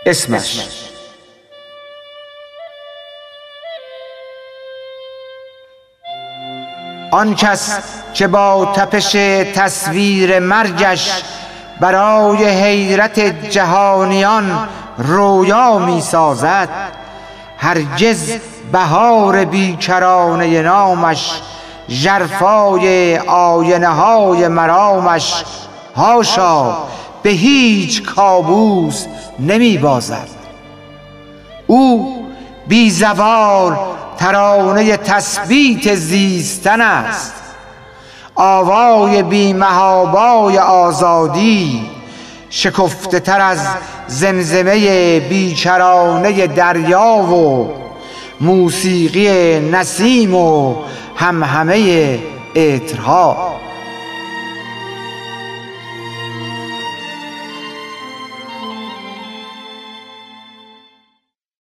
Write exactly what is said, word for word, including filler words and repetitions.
اسمش. آن کس که با تپش تصویر مرگش برای حیرت جهانیان رویا می سازد، هرگز بهار بیکرانه نامش ژرفای آینه های مرامش هاشا به هیچ کابوس نمی بازد. او بی زوال ترانه تثبیت زیستن است، آوای بی محابای آزادی شکفته تر از زمزمه بیکرانه دریا و موسیقی نسیم و همهمه عطرها.